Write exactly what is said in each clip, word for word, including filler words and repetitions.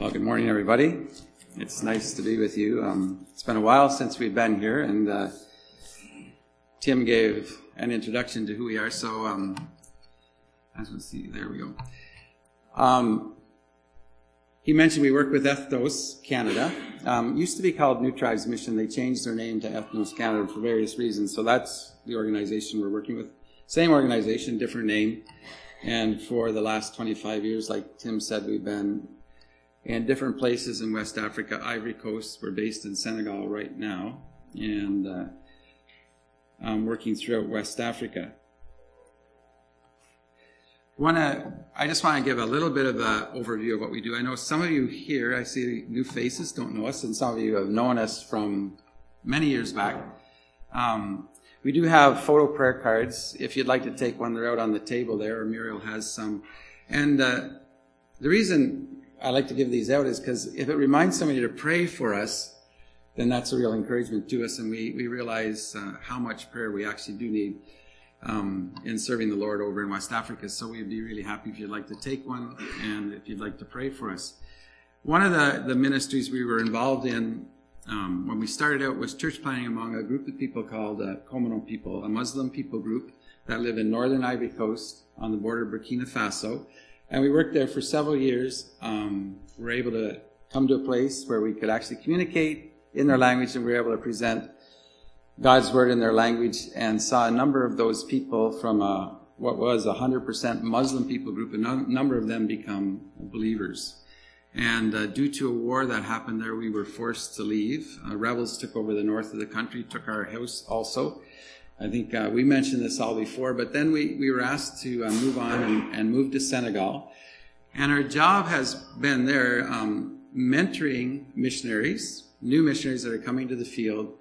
Well, good morning, everybody. It's nice to be with you. Um, it's been a while since we've been here, and uh, Tim gave an introduction to who we are. So, um, as we see, there we go. Um, he mentioned we work with Ethnos Canada. Um, used to be called New Tribes Mission. They changed their name to Ethnos Canada for various reasons. So that's the organization we're working with. Same organization, different name. And for the last twenty-five years, like Tim said, we've been in different places in West Africa. Ivory Coast, we're based in Senegal right now, and uh, I'm working throughout West Africa. Wanna, I just want to give a little bit of an overview of what we do. I know some of you here, I see new faces, don't know us, and some of you have known us from many years back. Um, we do have photo prayer cards. If you'd like to take one, they're out on the table there, or Muriel has some. And uh, the reason I like to give these out is because if it reminds somebody to pray for us, then that's a real encouragement to us, and we, we realize uh, how much prayer we actually do need um, in serving the Lord over in West Africa. So we'd be really happy if you'd like to take one and if you'd like to pray for us. One of the, the ministries we were involved in um, when we started out was church planting among a group of people called uh, Komano people, a Muslim people group that live in northern Ivory Coast on the border of Burkina Faso. And we worked there for several years. Um, we were able to come to a place where we could actually communicate in their language, and we were able to present God's word in their language, and saw a number of those people from a, what was a one hundred percent Muslim people group, a no, number of them become believers. And uh, due to a war that happened there, we were forced to leave. Uh, rebels took over the north of the country, took our house also. I think uh, we mentioned this all before, but then we, we were asked to uh, move on and, and move to Senegal. And our job has been there um, mentoring missionaries, new missionaries that are coming to the field,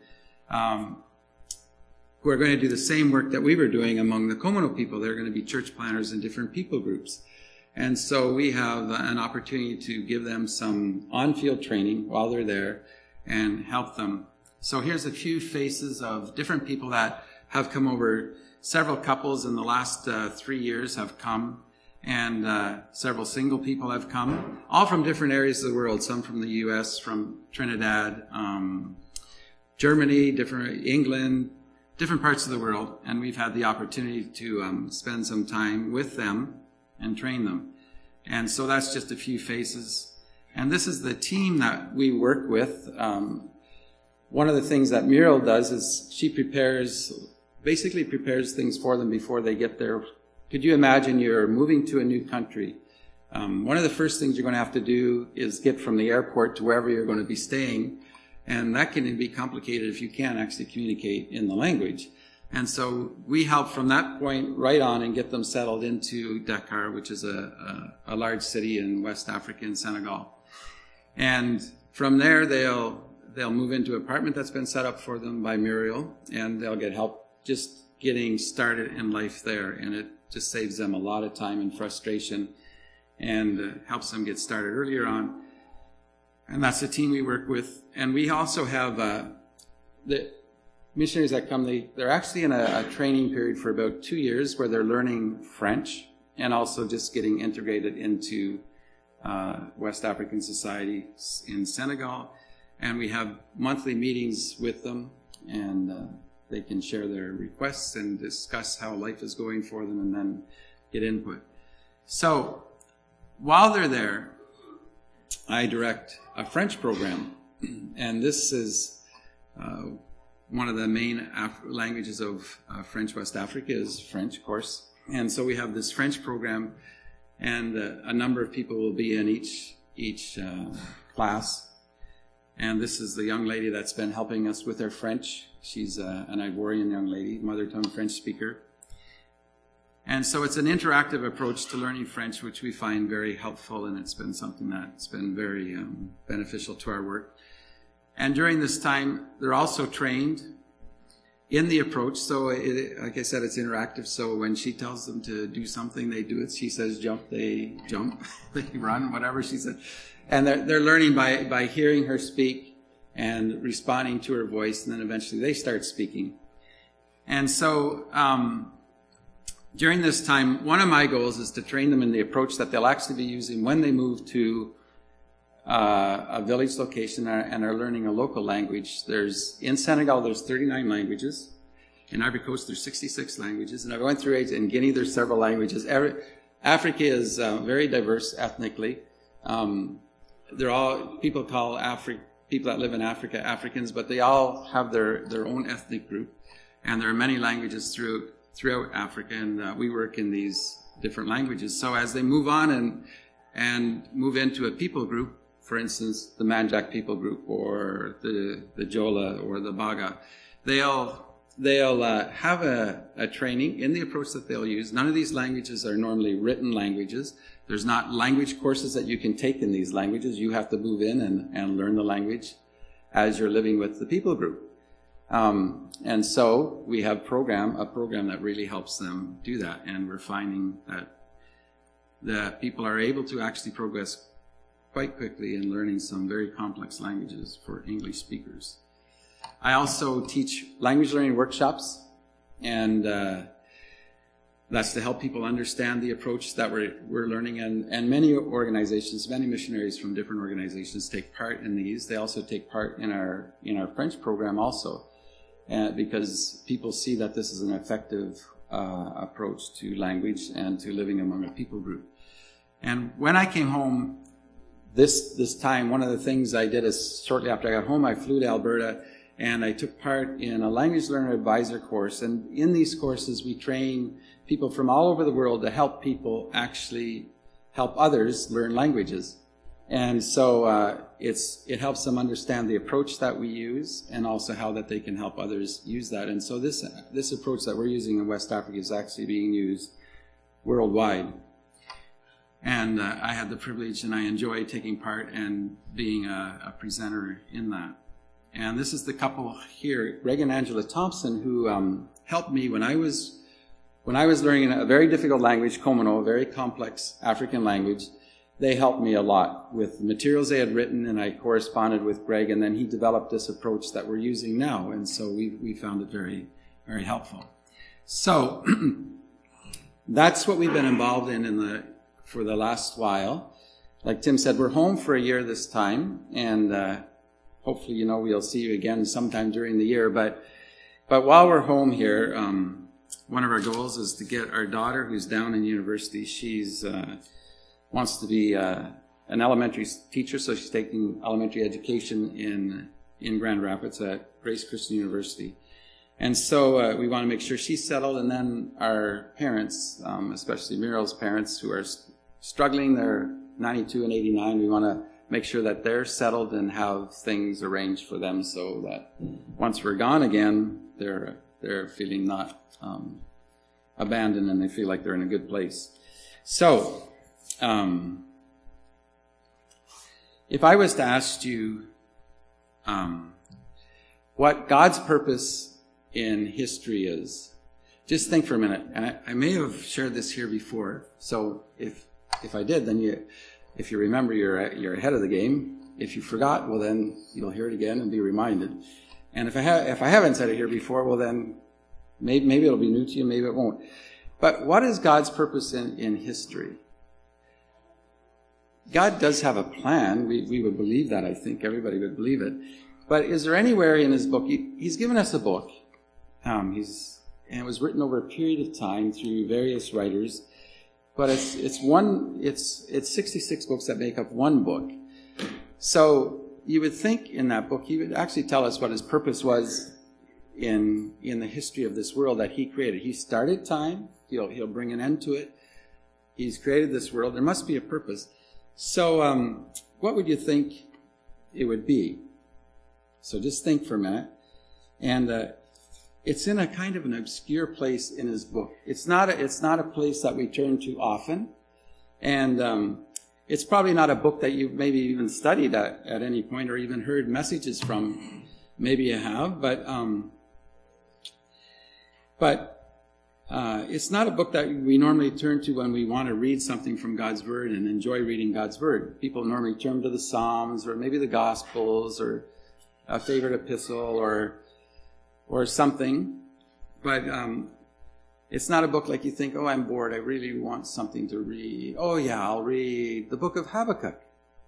um, who are going to do the same work that we were doing among the Komano people. They're going to be church planters in different people groups. And so we have an opportunity to give them some on-field training while they're there and help them. So here's a few faces of different people that have come over. Several couples in the last uh, three years have come, and uh, several single people have come, all from different areas of the world, some from the U S, from Trinidad, um, Germany, different England, different parts of the world, and we've had the opportunity to um, spend some time with them and train them. And so that's just a few faces. And this is the team that we work with. Um, one of the things that Muriel does is she prepares basically prepares things for them before they get there. Could you imagine you're moving to a new country? Um, one of the first things you're going to have to do is get from the airport to wherever you're going to be staying. And that can be complicated if you can't actually communicate in the language. And so we help from that point right on and get them settled into Dakar, which is a, a, a large city in West Africa in Senegal. And from there, they'll they'll move into an apartment that's been set up for them by Muriel, and they'll get help just getting started in life there, and it just saves them a lot of time and frustration, and uh, helps them get started earlier on. And that's the team we work with. And we also have uh, the missionaries that come. They, they're actually in a, a training period for about two years where they're learning French and also just getting integrated into uh, West African society in Senegal. And we have monthly meetings with them, and uh, they can share their requests and discuss how life is going for them and then get input. So while they're there, I direct a French program. And this is uh, one of the main Af- languages of uh, French West Africa is French, of course. And so we have this French program, and uh, a number of people will be in each, each uh, class. And this is the young lady that's been helping us with her French. She's uh, an Ivorian young lady, mother tongue French speaker. And so it's an interactive approach to learning French, which we find very helpful, and it's been something that's been very um, beneficial to our work. And during this time, they're also trained in the approach. So it, like I said, it's interactive. So when she tells them to do something, they do it. She says jump, they jump, they run, whatever she said. And they're, they're learning by, by hearing her speak and responding to her voice, and then eventually they start speaking. And so um, during this time, one of my goals is to train them in the approach that they'll actually be using when they move to uh, a village location and are learning a local language. There's in Senegal, there's thirty-nine languages. In Ivory Coast, there's sixty-six languages. And I went through it. In Guinea, there's several languages. Every, Africa is uh, very diverse ethnically. Um, they're all, people call Afri- people that live in Africa Africans, but they all have their, their own ethnic group. And there are many languages throughout, throughout Africa, and uh, we work in these different languages. So as they move on and, and move into a people group, for instance, the Manjac people group or the, the Jola or the Baga, they'll They'll uh, have a, a training in the approach that they'll use. None of these languages are normally written languages. There's not language courses that you can take in these languages. You have to move in and, and learn the language as you're living with the people group. Um, and so we have program a program that really helps them do that. And we're finding that the people are able to actually progress quite quickly in learning some very complex languages for English speakers. I also teach language learning workshops, and uh, that's to help people understand the approach that we're, we're learning. And, and many organizations, many missionaries from different organizations take part in these. They also take part in our in our French program also, uh, because people see that this is an effective uh, approach to language and to living among a people group. And when I came home this this time, one of the things I did is shortly after I got home, I flew to Alberta. And I took part in a language learner advisor course. And in these courses, we train people from all over the world to help people actually help others learn languages. And so uh, it's it helps them understand the approach that we use and also how that they can help others use that. And so this this approach that we're using in West Africa is actually being used worldwide. And uh, I had the privilege and I enjoy taking part and being a, a presenter in that. And this is the couple here, Greg and Angela Thompson, who um, helped me when I was when I was learning a very difficult language, Komano, a very complex African language. They helped me a lot with the materials they had written, and I corresponded with Greg, and then he developed this approach that we're using now, and so we we found it very, very helpful. So that's what we've been involved in in the for the last while. Like Tim said, we're home for a year this time, and uh, hopefully, you know, we'll see you again sometime during the year. But but while we're home here, um, one of our goals is to get our daughter, who's down in university. She's uh, wants to be uh, an elementary teacher, so she's taking elementary education in in Grand Rapids at Grace Christian University. And so uh, we want to make sure she's settled, and then our parents, um, especially Muriel's parents, who are st- struggling, they're ninety-two and eighty-nine. We want to make sure that they're settled and have things arranged for them so that once we're gone again, they're they're feeling not um, abandoned and they feel like they're in a good place. So, um, if I was to ask you um, what God's purpose in history is, just think for a minute. And I, I may have shared this here before, so if if I did, then you... If you remember, you're you're ahead of the game. If you forgot, well, then you'll hear it again and be reminded. And if I ha- if I haven't said it here before, well, then maybe maybe it'll be new to you, maybe it won't. But what is God's purpose in, in history? God does have a plan. We we would believe that. I think everybody would believe it. But is there anywhere in His book? He, he's given us a book. Um, he's and it was written over a period of time through various writers. But it's it's one it's it's sixty-six books that make up one book. So you would think in that book he would actually tell us what his purpose was in in the history of this world that he created. He started time. He'll he'll bring an end to it. He's created this world. There must be a purpose. So um, what would you think it would be? So just think for a minute. And uh, it's in a kind of an obscure place in his book. It's not a, it's not a place that we turn to often. And um, it's probably not a book that you've maybe even studied at, at any point or even heard messages from. Maybe you have, but um, but uh, it's not a book that we normally turn to when we want to read something from God's Word and enjoy reading God's Word. People normally turn to the Psalms or maybe the Gospels or a favorite epistle or or something, but um, it's not a book like you think, oh, I'm bored, I really want something to read. Oh yeah, I'll read the book of Habakkuk.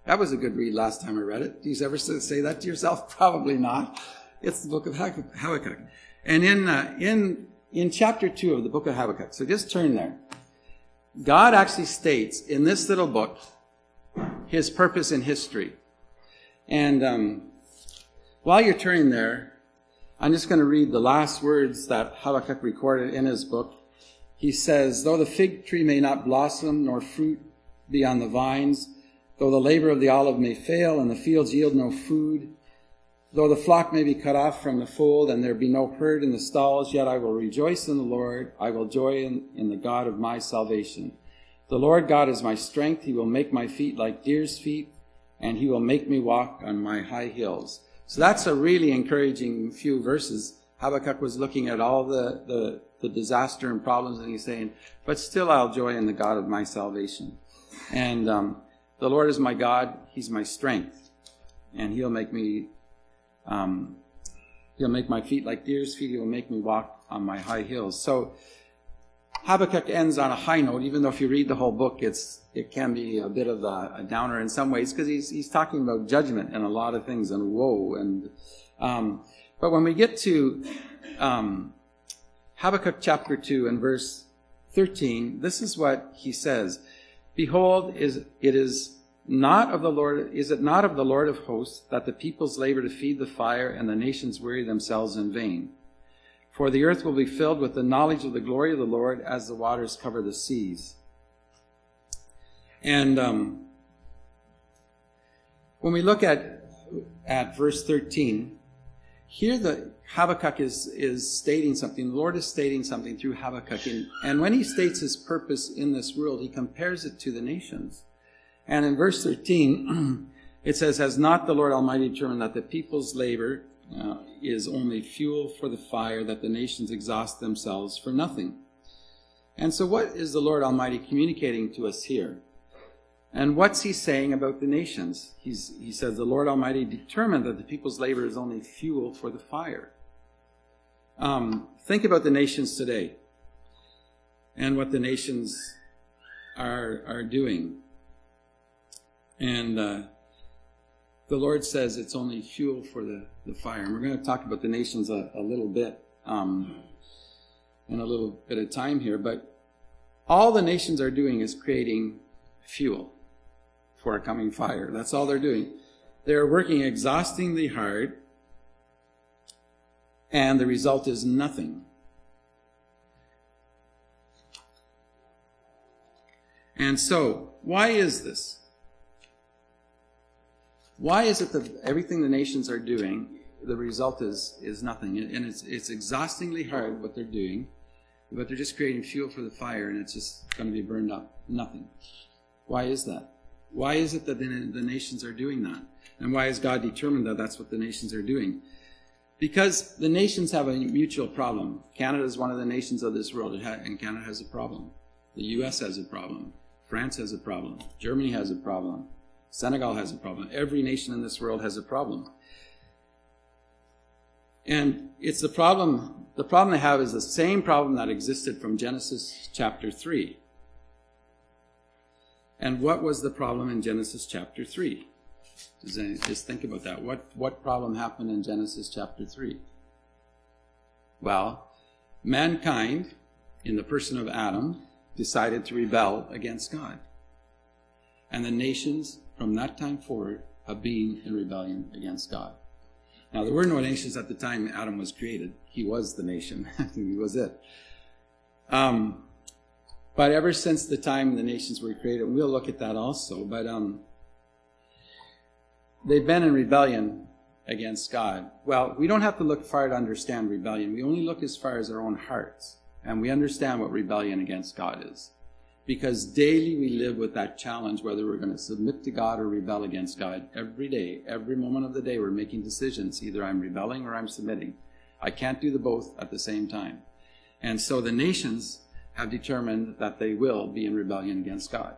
That was a good read last time I read it. Do you ever say that to yourself? Probably not. It's the book of Habakkuk. And in, uh, in, in chapter two of the book of Habakkuk, so just turn there, God actually states in this little book his purpose in history. And um, while you're turning there, I'm just going to read the last words that Habakkuk recorded in his book. He says, though the fig tree may not blossom, nor fruit be on the vines, though the labor of the olive may fail, and the fields yield no food, though the flock may be cut off from the fold, and there be no herd in the stalls, yet I will rejoice in the Lord. I will joy in, in the God of my salvation. The Lord God is my strength. He will make my feet like deer's feet, and he will make me walk on my high hills. So that's a really encouraging few verses. Habakkuk was looking at all the, the, the disaster and problems, and he's saying, but still I'll joy in the God of my salvation. And um, the Lord is my God. He's my strength, and he'll make me Um, he'll make my feet like deer's feet. He will make me walk on my high hills. So Habakkuk ends on a high note, even though if you read the whole book, it's it can be a bit of a, a downer in some ways, because he's he's talking about judgment and a lot of things and woe. And um, but when we get to um, Habakkuk chapter two and verse thirteen, this is what he says: "Behold, is it is." Not of the Lord, is it not of the Lord of hosts that the peoples labor to feed the fire and the nations weary themselves in vain? For the earth will be filled with the knowledge of the glory of the Lord as the waters cover the seas." And um, when we look at at verse thirteen, here the Habakkuk is, is stating something. The Lord is stating something through Habakkuk. And, and when he states his purpose in this world, he compares it to the nations. And in verse thirteen, it says, "Has not the Lord Almighty determined that the people's labor uh, is only fuel for the fire, that the nations exhaust themselves for nothing?" And so what is the Lord Almighty communicating to us here? And what's he saying about the nations? He's, he says, the Lord Almighty determined that the people's labor is only fuel for the fire. Um, think about the nations today and what the nations are, are doing. And uh, the Lord says it's only fuel for the, the fire. And we're going to talk about the nations a, a little bit um, in a little bit of time here. But all the nations are doing is creating fuel for a coming fire. That's all they're doing. They're working exhaustingly hard, and the result is nothing. And so, why is this? Why is it that everything the nations are doing, the result is is nothing? And it's it's exhaustingly hard what they're doing, but they're just creating fuel for the fire, and it's just going to be burned up. Nothing. Why is that? Why is it that the, the nations are doing that? And why is God determined that that's what the nations are doing? Because the nations have a mutual problem. Canada is one of the nations of this world, it ha- and Canada has a problem. The U S has a problem. France has a problem. Germany has a problem. Senegal has a problem. Every nation in this world has a problem. And it's the problem, the problem they have is the same problem that existed from Genesis chapter three. And what was the problem in Genesis chapter three? Just think about that. What, what problem happened in Genesis chapter three? Well, mankind, in the person of Adam, decided to rebel against God. And the nations, from that time forward, have been in rebellion against God. Now, there were no nations at the time Adam was created. He was the nation. He was it. Um, but ever since the time the nations were created, and we'll look at that also, but um, they've been in rebellion against God. Well, we don't have to look far to understand rebellion. We only look as far as our own hearts, and we understand what rebellion against God is. Because daily we live with that challenge, whether we're going to submit to God or rebel against God. Every day, every moment of the day, we're making decisions. Either I'm rebelling or I'm submitting. I can't do the both at the same time. And so the nations have determined that they will be in rebellion against God.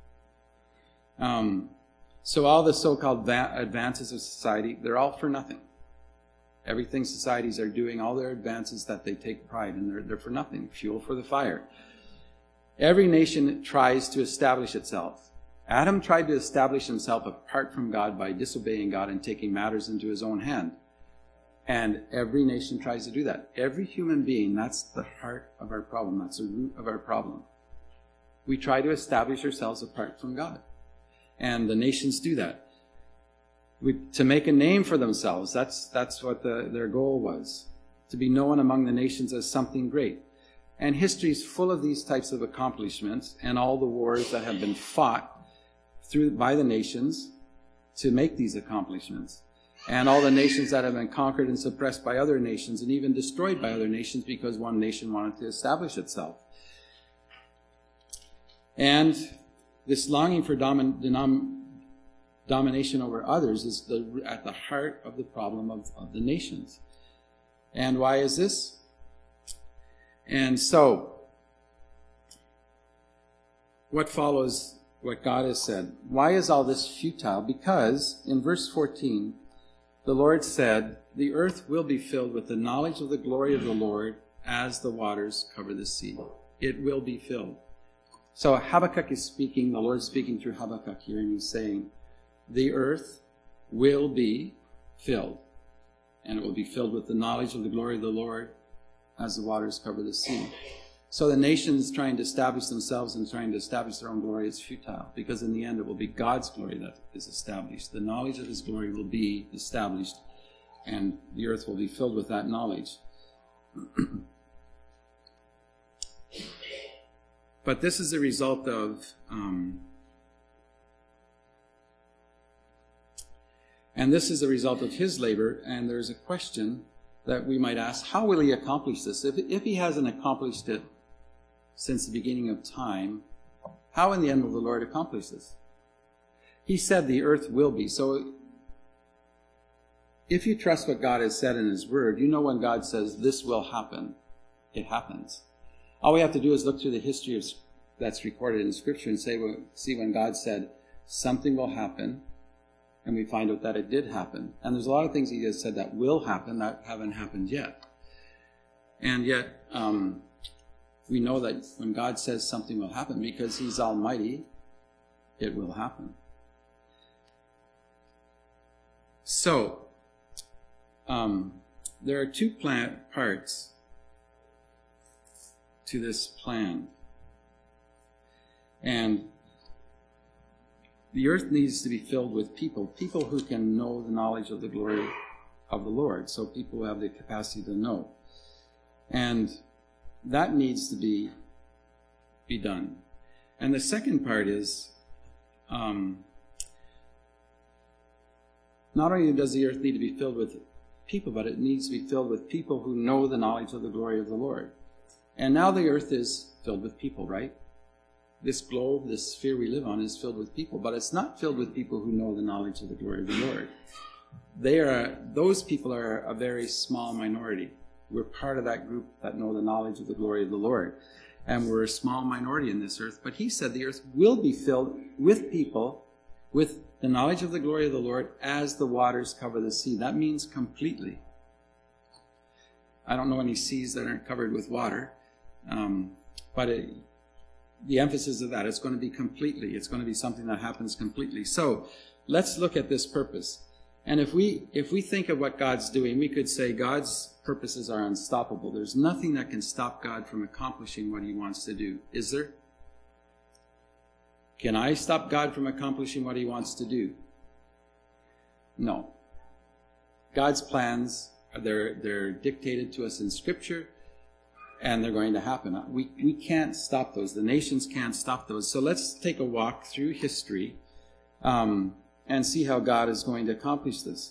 Um, so all the so-called va- advances of society, they're all for nothing. Everything societies are doing, all their advances that they take pride in, they're, they're for nothing. Fuel for the fire. Every nation tries to establish itself. Adam tried to establish himself apart from God by disobeying God and taking matters into his own hand. And every nation tries to do that. Every human being, that's the heart of our problem. That's the root of our problem. We try to establish ourselves apart from God. And the nations do that. We, to make a name for themselves, that's, that's what the, their goal was. To be known among the nations as something great. And history is full of these types of accomplishments and all the wars that have been fought through by the nations to make these accomplishments. And all the nations that have been conquered and suppressed by other nations and even destroyed by other nations because one nation wanted to establish itself. And this longing for domin- denom- domination over others is the, at the heart of the problem of, of the nations. And why is this? And so, what follows what God has said? Why is all this futile? Because in verse fourteen, the Lord said, the earth will be filled with the knowledge of the glory of the Lord as the waters cover the sea. It will be filled. So Habakkuk is speaking, the Lord is speaking through Habakkuk here, and he's saying, the earth will be filled. And it will be filled with the knowledge of the glory of the Lord as the waters cover the sea. So the nations trying to establish themselves and trying to establish their own glory is futile, because in the end it will be God's glory that is established. The knowledge of his glory will be established, and the earth will be filled with that knowledge. But this is a result of, um, and this is a result of his labor, and there's a question that we might ask, how will he accomplish this? If, if he hasn't accomplished it since the beginning of time, how in the end will the Lord accomplish this? He said the earth will be. So if you trust what God has said in his word, you know when God says this will happen, it happens. All we have to do is look through the history of, that's recorded in Scripture and say, well, see when God said something will happen, and we find out that it did happen. And there's a lot of things he has said that will happen that haven't happened yet. And yet, um, we know that when God says something will happen, because he's almighty, it will happen. So, um, there are two plan- parts to this plan. And the earth needs to be filled with people, people who can know the knowledge of the glory of the Lord. So people who have the capacity to know. And that needs to be, be done. And the second part is, um, not only does the earth need to be filled with people, but it needs to be filled with people who know the knowledge of the glory of the Lord. And now the earth is filled with people, right? This globe, this sphere we live on is filled with people, but it's not filled with people who know the knowledge of the glory of the Lord. They are, those people are a very small minority. We're part of that group that know the knowledge of the glory of the Lord. And we're a small minority in this earth. But he said the earth will be filled with people with the knowledge of the glory of the Lord as the waters cover the sea. That means completely. I don't know any seas that aren't covered with water. Um, but it, the emphasis of that, it's going to be completely. It's going to be something that happens completely. So let's look at this purpose. And if we if we think of what God's doing, we could say God's purposes are unstoppable. There's nothing that can stop God from accomplishing what he wants to do. Is there? Can I stop God from accomplishing what he wants to do? No. God's plans, they're, they're dictated to us in Scripture, and they're going to happen. We, we can't stop those. The nations can't stop those. So let's take a walk through history um, and see how God is going to accomplish this.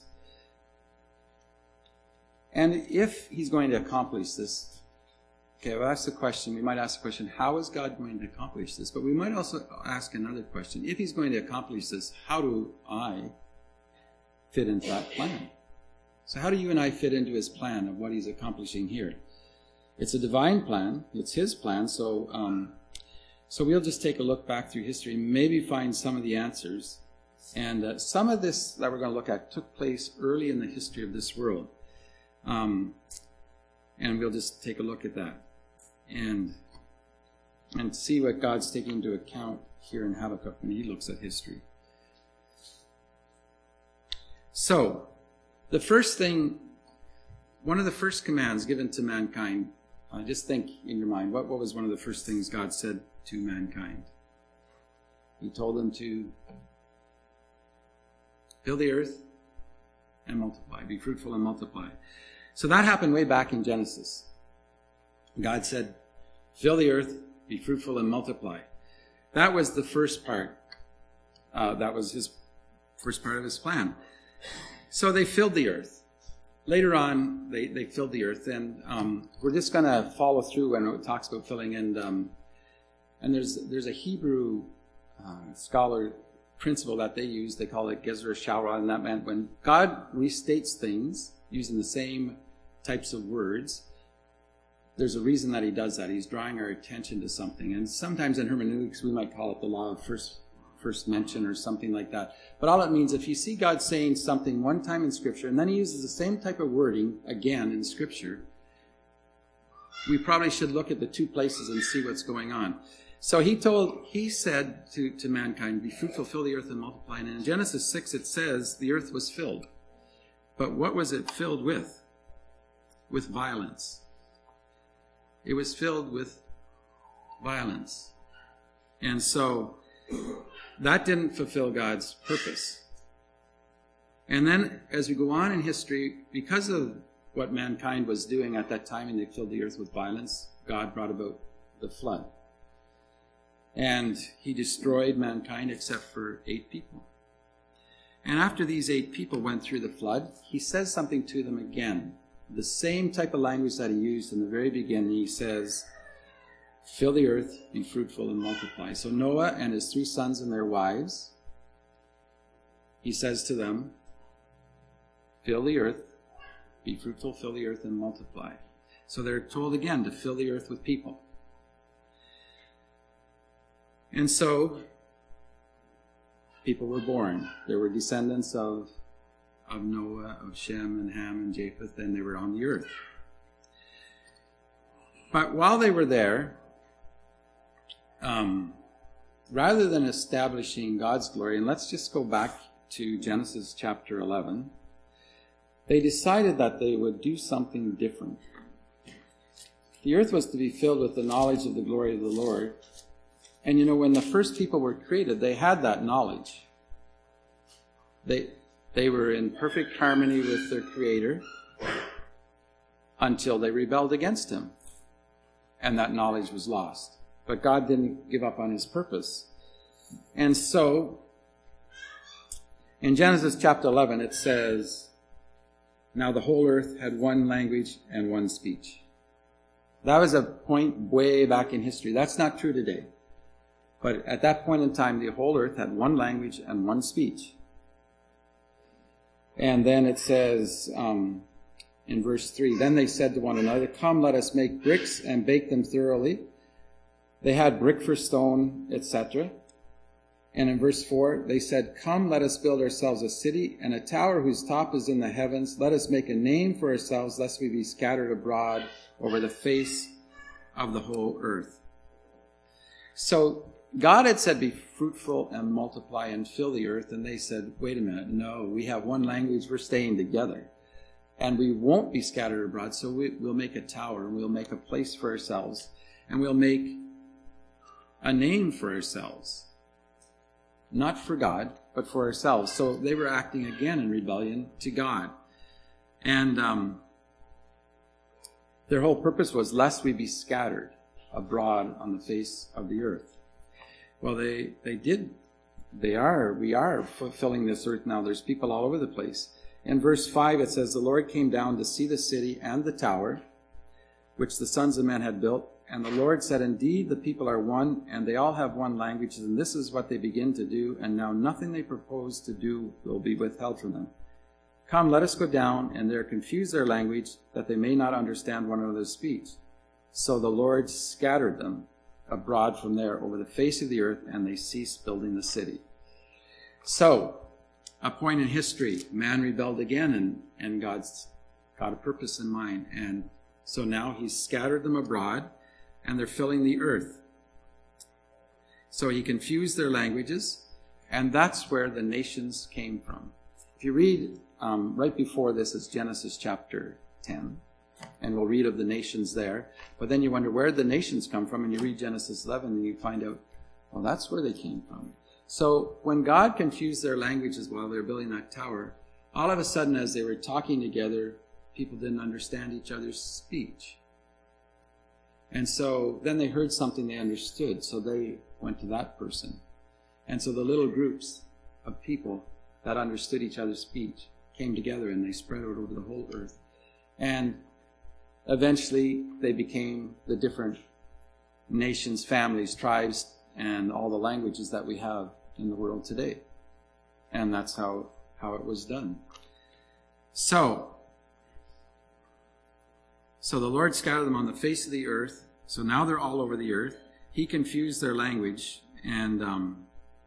And if he's going to accomplish this, okay, we'll ask the question, we might ask the question, how is God going to accomplish this? But we might also ask another question. If he's going to accomplish this, how do I fit into that plan? So how do you and I fit into his plan of what he's accomplishing here? It's a divine plan. It's his plan. So um, so we'll just take a look back through history, maybe find some of the answers. And uh, some of this that we're going to look at took place early in the history of this world. Um, and we'll just take a look at that and and see what God's taking into account here in Habakkuk when he looks at history. So, the first thing, one of the first commands given to mankind, uh, just think in your mind, what, what was one of the first things God said to mankind? He told them to fill the earth and multiply, be fruitful and multiply. So that happened way back in Genesis. God said, fill the earth, be fruitful and multiply. That was the first part. Uh, that was his first part of his plan. So they filled the earth. Later on, they, they filled the earth, and um, we're just going to follow through when it talks about filling. And um, and there's there's a Hebrew uh, scholar principle that they use. They call it Gezer Shara, and that meant when God restates things using the same types of words, there's a reason that he does that. He's drawing our attention to something. And sometimes in hermeneutics, we might call it the law of first first mention or something like that. But all it means, if you see God saying something one time in Scripture, and then he uses the same type of wording again in Scripture, we probably should look at the two places and see what's going on. So he told, he said to, to mankind, be fruitful, fill the earth and multiply. And in Genesis six, it says the earth was filled. But what was it filled with? With violence. It was filled with violence. And so that didn't fulfill God's purpose. And then as we go on in history, because of what mankind was doing at that time, and they filled the earth with violence, God brought about the flood. And he destroyed mankind except for eight people. And after these eight people went through the flood, he says something to them again. The same type of language that he used in the very beginning. He says, fill the earth, be fruitful, and multiply. So Noah and his three sons and their wives, he says to them, fill the earth, be fruitful, fill the earth, and multiply. So they're told again to fill the earth with people. And so people were born. There were descendants of, of Noah, of Shem, and Ham, and Japheth, and they were on the earth. But while they were there, Um, rather than establishing God's glory, and let's just go back to Genesis chapter eleven, they decided that they would do something different. The earth was to be filled with the knowledge of the glory of the Lord. And you know, when the first people were created, they had that knowledge. They, they were in perfect harmony with their Creator until they rebelled against him. And that knowledge was lost. But God didn't give up on his purpose. And so, in Genesis chapter eleven, it says, now the whole earth had one language and one speech. That was a point way back in history. That's not true today. But at that point in time, the whole earth had one language and one speech. And then it says um, in verse three, then they said to one another, come, let us make bricks and bake them thoroughly. They had brick for stone, et cetera. And in verse four, they said, come, let us build ourselves a city and a tower whose top is in the heavens. Let us make a name for ourselves, lest we be scattered abroad over the face of the whole earth. So God had said, be fruitful and multiply and fill the earth. And they said, wait a minute, no, we have one language, we're staying together. And we won't be scattered abroad, so we, we'll make a tower, and we'll make a place for ourselves, and we'll make a name for ourselves. Not for God, but for ourselves. So they were acting again in rebellion to God. And um, their whole purpose was lest we be scattered abroad on the face of the earth. Well, they, they did. They are. We are fulfilling this earth now. There's people all over the place. In verse five, it says, the Lord came down to see the city and the tower, which the sons of men had built. And the Lord said, indeed, the people are one, and they all have one language, and this is what they begin to do, and now nothing they propose to do will be withheld from them. Come, let us go down, and there confuse their language, that they may not understand one another's speech. So the Lord scattered them abroad from there over the face of the earth, and they ceased building the city. So, a point in history, man rebelled again, and, and God's got a purpose in mind. And so now he's scattered them abroad, and they're filling the earth. So he confused their languages, and that's where the nations came from. If you read um, right before this is Genesis chapter ten, and we'll read of the nations there. But then you wonder where did the nations come from, and you read Genesis eleven, and you find out, well, that's where they came from. So when God confused their languages while they were building that tower, all of a sudden as they were talking together, people didn't understand each other's speech. And so then they heard something they understood, so they went to that person. And so the little groups of people that understood each other's speech came together, and they spread out over the whole earth. And eventually they became the different nations, families, tribes, and all the languages that we have in the world today. And that's how, how it was done. So, so the Lord scattered them on the face of the earth. So now they're all over the earth. He confused their language, and um,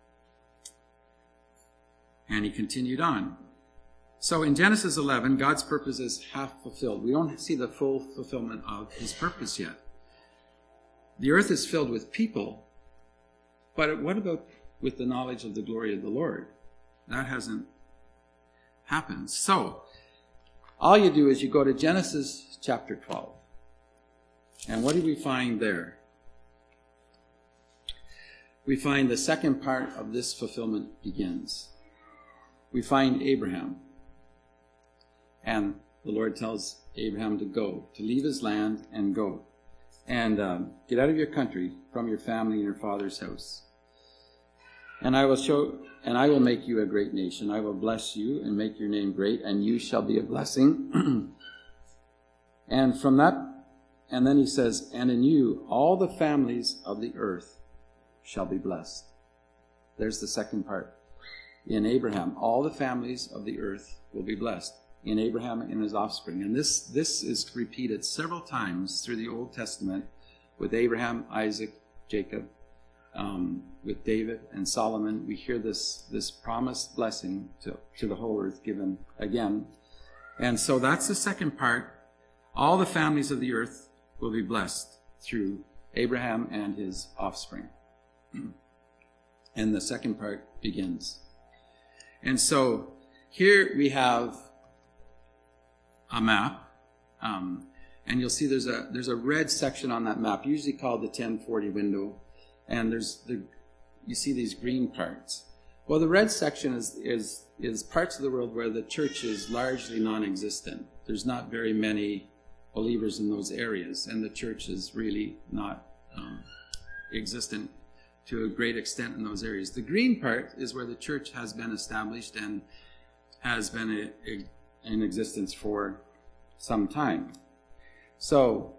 and he continued on. So in Genesis eleven, God's purpose is half fulfilled. We don't see the full fulfillment of his purpose yet. The earth is filled with people, but what about with the knowledge of the glory of the Lord? That hasn't happened. So all you do is you go to Genesis chapter twelve. And what do we find there? We find the second part of this fulfillment begins. We find Abraham. And the Lord tells Abraham to go, to leave his land and go. And um, get out of your country, from your family and your father's house. And I will show, and I will make you a great nation. I will bless you and make your name great, and you shall be a blessing. And from that, and then he says, and in you all the families of the earth shall be blessed. There's the second part. In Abraham, all the families of the earth will be blessed. In Abraham and his offspring. And this, this is repeated several times through the Old Testament with Abraham, Isaac, Jacob, um, with David and Solomon. We hear this, this promised blessing to, to the whole earth given again. And so that's the second part. All the families of the earth will be blessed through Abraham and his offspring. And the second part begins. And so here we have a map, um, and you'll see there's a there's a red section on that map, usually called the ten forty window, and there's the you see these green parts. Well, the red section is is is parts of the world where the church is largely non-existent. There's not very many believers in those areas, and the church is really not um, existent to a great extent in those areas. The green part is where the church has been established and has been a, a in existence for some time. So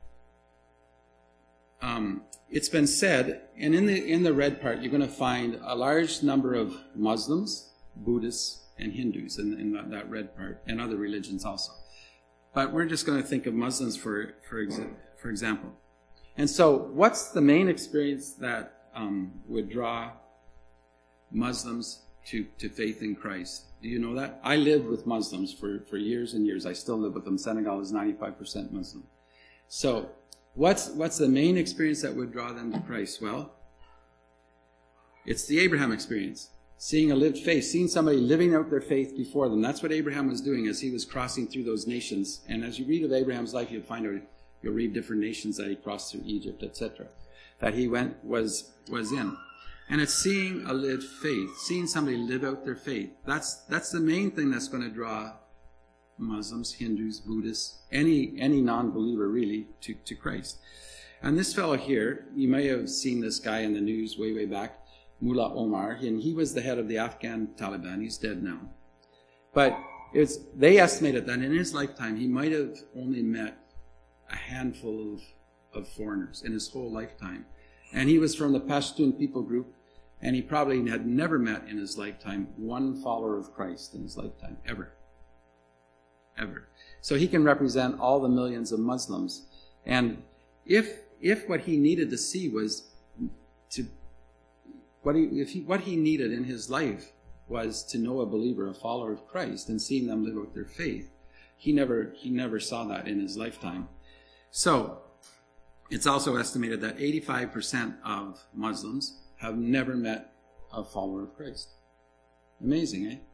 um, it's been said, and in the in the red part, you're going to find a large number of Muslims, Buddhists, and Hindus in, in that, that red part, and other religions also. But we're just going to think of Muslims for for exa- for example. And so, what's the main experience that um, would draw Muslims to, to faith in Christ? Do you know that? I lived with Muslims for, for years and years. I still live with them. Senegal is ninety-five percent Muslim. So what's what's the main experience that would draw them to Christ? Well, it's the Abraham experience. Seeing a lived faith, seeing somebody living out their faith before them. That's what Abraham was doing as he was crossing through those nations. And as you read of Abraham's life, you'll find out, you'll read different nations that he crossed through, Egypt, et cetera, that he went was was in. And it's seeing a lived faith, seeing somebody live out their faith. That's that's the main thing that's going to draw Muslims, Hindus, Buddhists, any any non-believer really to, to Christ. And this fellow here, you may have seen this guy in the news way, way back, Mullah Omar, and he was the head of the Afghan Taliban. He's dead now. But it's they estimated that in his lifetime, he might have only met a handful of, of foreigners in his whole lifetime. And he was from the Pashtun people group, and he probably had never met in his lifetime one follower of Christ in his lifetime, ever. Ever. So he can represent all the millions of Muslims. And if if what he needed to see was to what he if he what he needed in his life was to know a believer, a follower of Christ, and seeing them live out their faith, he never he never saw that in his lifetime. So it's also estimated that eighty-five percent of Muslims have never met a follower of Christ. Amazing, eh?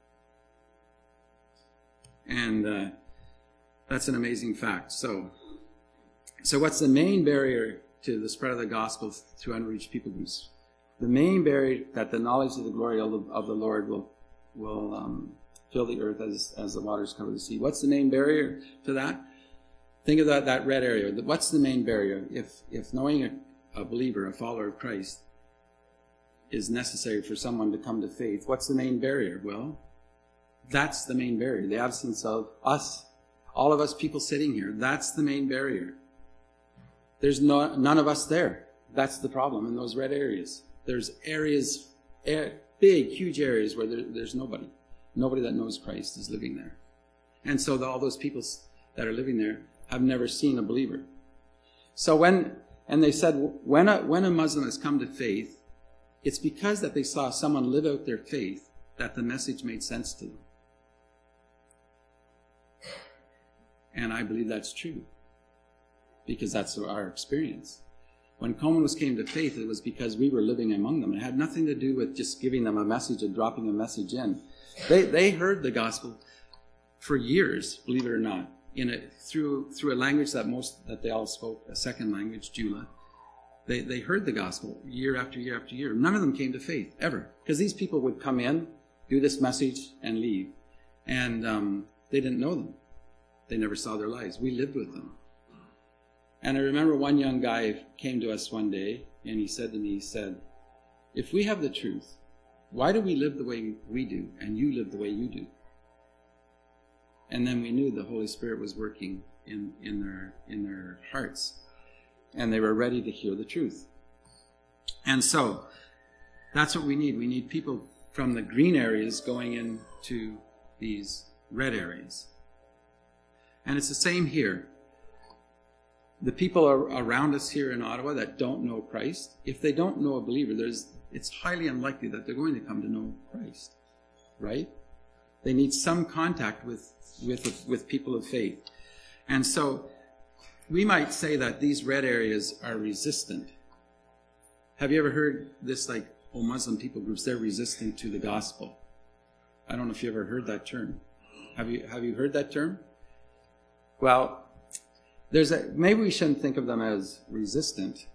And uh, that's an amazing fact. So, so what's the main barrier to the spread of the gospel to unreached people groups? The main barrier that the knowledge of the glory of the, of the Lord will will um, fill the earth as, as the waters cover the sea. What's the main barrier to that? Think of that, that red area. What's the main barrier? If, if knowing a, a believer, a follower of Christ, is necessary for someone to come to faith, what's the main barrier? Well, that's the main barrier. The absence of us, all of us people sitting here, that's the main barrier. There's no, none of us there. That's the problem in those red areas. There's areas, air, big, huge areas where there, there's nobody. Nobody that knows Christ is living there. And so the, all those people that are living there have never seen a believer. So when, and they said, when a, when a Muslim has come to faith, it's because that they saw someone live out their faith that the message made sense to them. And I believe that's true, because that's our experience. When Comanus came to faith, it was because we were living among them. It had nothing to do with just giving them a message and dropping a message in. They they heard the gospel for years, believe it or not, in a, through through a language that most that they all spoke, a second language, Jula. They they heard the gospel year after year after year. None of them came to faith ever, because these people would come in, do this message, and leave, and um, they didn't know them. They never saw their lives. We lived with them. And I remember one young guy came to us one day, and he said to me, he said, if we have the truth, why do we live the way we do, and you live the way you do? And then we knew the Holy Spirit was working in, in their in their hearts, and they were ready to hear the truth. And so that's what we need. We need people from the green areas going into these red areas. And it's the same here. The people are around us here in Ottawa that don't know Christ, if they don't know a believer, there's it's highly unlikely that they're going to come to know Christ, right? They need some contact with, with, with people of faith. And so we might say that these red areas are resistant. Have you ever heard this, like, oh, Muslim people groups, they're resistant to the gospel? I don't know if you ever heard that term. Have you, have you heard that term? Well, there's a, maybe we shouldn't think of them as resistant,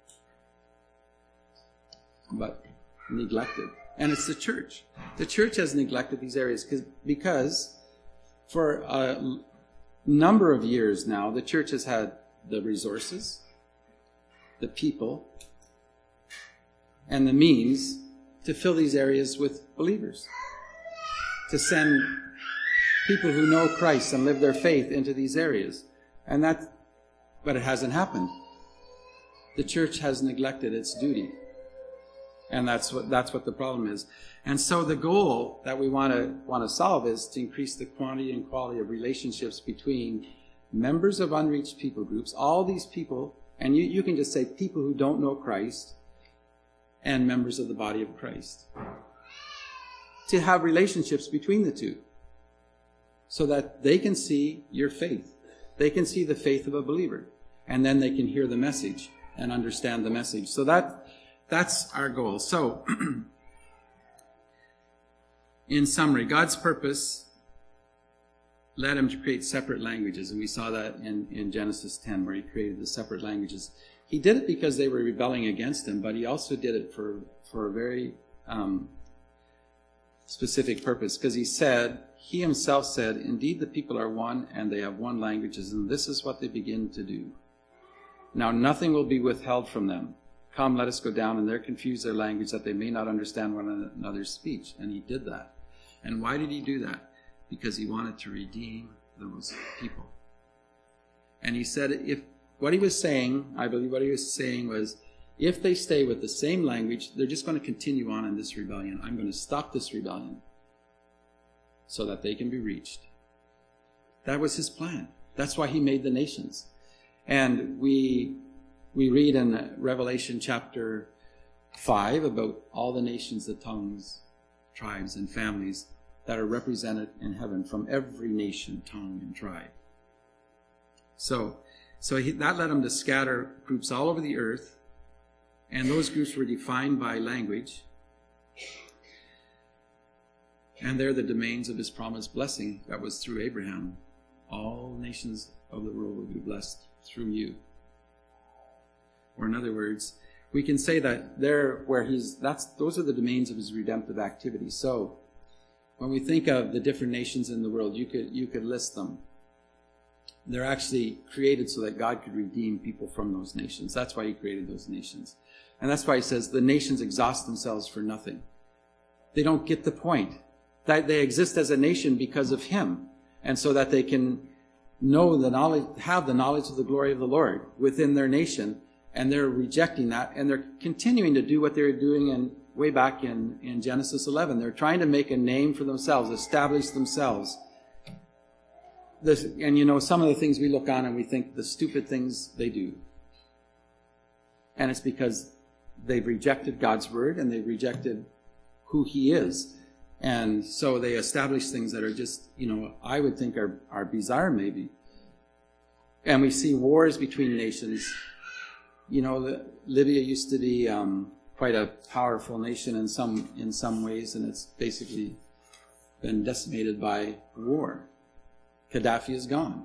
but neglected. And it's the church. The church has neglected these areas because, because for a number of years now, the church has had the resources, the people, and the means to fill these areas with believers, to send people who know Christ and live their faith into these areas. And that, but it hasn't happened. The church has neglected its duty. And that's what that's what the problem is. And so the goal that we want to want to solve is to increase the quantity and quality of relationships between members of unreached people groups, all these people, and you, you can just say people who don't know Christ, and members of the body of Christ. To have relationships between the two, so that they can see your faith. They can see the faith of a believer, and then they can hear the message and understand the message. So that that's our goal. So, in summary, God's purpose led him to create separate languages, and we saw that in, in Genesis ten, where he created the separate languages. He did it because they were rebelling against him, but he also did it for, for a very um, specific purpose, because he said, he himself said, indeed the people are one, and they have one language, and this is what they begin to do. Now nothing will be withheld from them. Come, let us go down, and there confuse their language, that they may not understand one another's speech. And he did that. And why did he do that? Because he wanted to redeem those people. And he said, if what he was saying, I believe what he was saying was, if they stay with the same language, they're just going to continue on in this rebellion. I'm going to stop this rebellion so that they can be reached. That was his plan. That's why he made the nations. And we we read in Revelation chapter five about all the nations, the tongues, tribes, and families that are represented in heaven from every nation, tongue, and tribe. So, so he, that led him to scatter groups all over the earth And those groups were defined by language. And they're the domains of his promised blessing that was through Abraham. All nations of the world will be blessed through you. Or in other words, we can say that there where he's that's those are the domains of his redemptive activity. So when we think of the different nations in the world, you could you could list them. They're actually created so that God could redeem people from those nations. That's why he created those nations. And that's why he says the nations exhaust themselves for nothing. They don't get the point. That they exist as a nation because of him. And so that they can know the knowledge, have the knowledge of the glory of the Lord within their nation. And they're rejecting that. And they're continuing to do what they were doing in, way back in, in Genesis eleven. They're trying to make a name for themselves, establish themselves. This, and you know, some of the things we look on and we think the stupid things they do. And it's because they've rejected God's word and they've rejected who he is. And so they establish things that are just, you know, I would think are, are bizarre maybe. And we see wars between nations. You know, the, Libya used to be um, quite a powerful nation in some in some ways, and it's basically been decimated by war. Gaddafi is gone.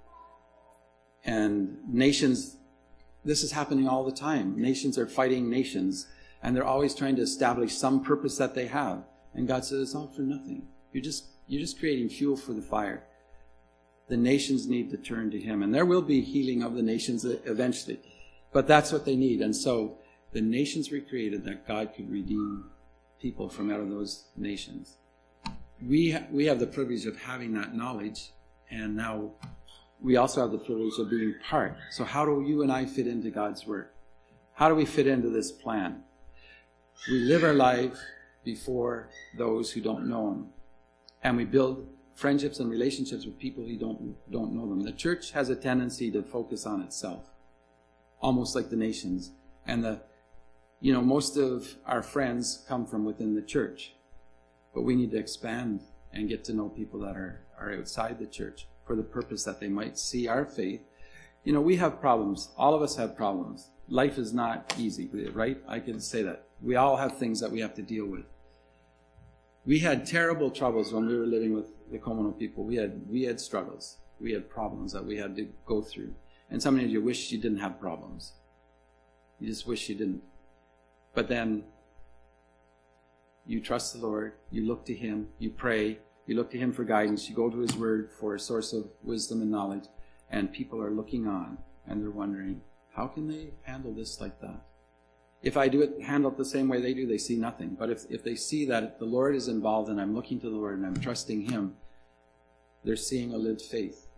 And nations, this is happening all the time. Nations are fighting nations, and they're always trying to establish some purpose that they have. And God says, it's all for nothing. You're just, you're just creating fuel for the fire. The nations need to turn to him. And there will be healing of the nations eventually. But that's what they need. And so the nations were created that God could redeem people from out of those nations. We, ha- we have the privilege of having that knowledge. And now we also have the privilege of being part. So how do you and I fit into God's work? How do we fit into this plan? We live our life before those who don't know him. And we build friendships and relationships with people who don't, don't know them. The church has a tendency to focus on itself, almost like the nations. And the, you know, most of our friends come from within the church. But we need to expand and get to know people that are, are outside the church for the purpose that they might see our faith. You know, we have problems. All of us have problems. Life is not easy, right? I can say that. We all have things that we have to deal with. We had terrible troubles when we were living with the Komono people. We had we had struggles. We had problems that we had to go through. And sometimes you wish you didn't have problems. You just wish you didn't. But then you trust the Lord. You look to him. You pray. You look to him for guidance. You go to his word for a source of wisdom and knowledge. And people are looking on and they're wondering, how can they handle this like that? If I do it, handle it the same way they do, they see nothing. But if, if they see that the Lord is involved and I'm looking to the Lord and I'm trusting him, they're seeing a lived faith.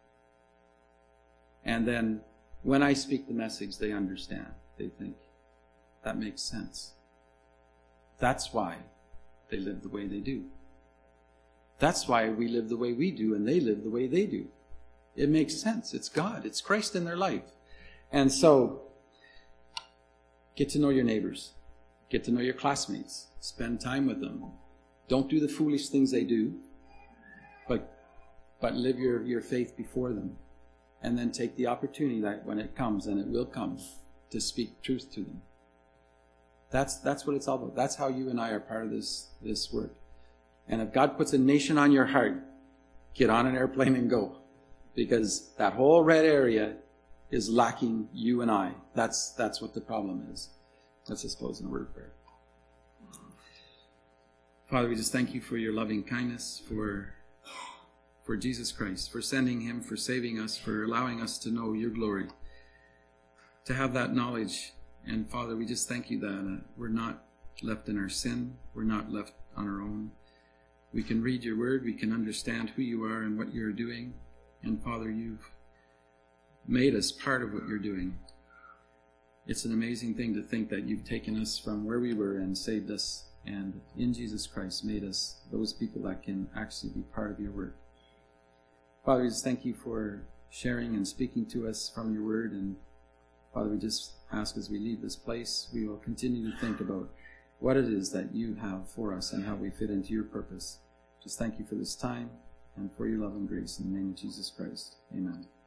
And then when I speak the message, they understand. They think, that makes sense. That's why they live the way they do. That's why we live the way we do and they live the way they do. It makes sense. It's God. It's Christ in their life. And so, get to know your neighbors. Get to know your classmates. Spend time with them. Don't do the foolish things they do, but but live your, your faith before them. And then take the opportunity that when it comes, and it will come, to speak truth to them. That's that's what it's all about. That's how you and I are part of this, this work. And if God puts a nation on your heart, get on an airplane and go. Because that whole red area is lacking you and I. That's that's what the problem is. Let's just close in a word of prayer. Father, we just thank you for your loving kindness, for, for Jesus Christ, for sending him, for saving us, for allowing us to know your glory, to have that knowledge. And Father, we just thank you that uh, we're not left in our sin. We're not left on our own. We can read your word. We can understand who you are and what you're doing. And Father, you've made us part of what you're doing. It's an amazing thing to think that you've taken us from where we were and saved us, and in Jesus Christ made us those people that can actually be part of your work. Father, we just thank you for sharing and speaking to us from your word. And Father, we just ask as we leave this place, we will continue to think about what it is that you have for us and how we fit into your purpose. Just thank you for this time and for your love and grace. In the name of Jesus Christ, amen.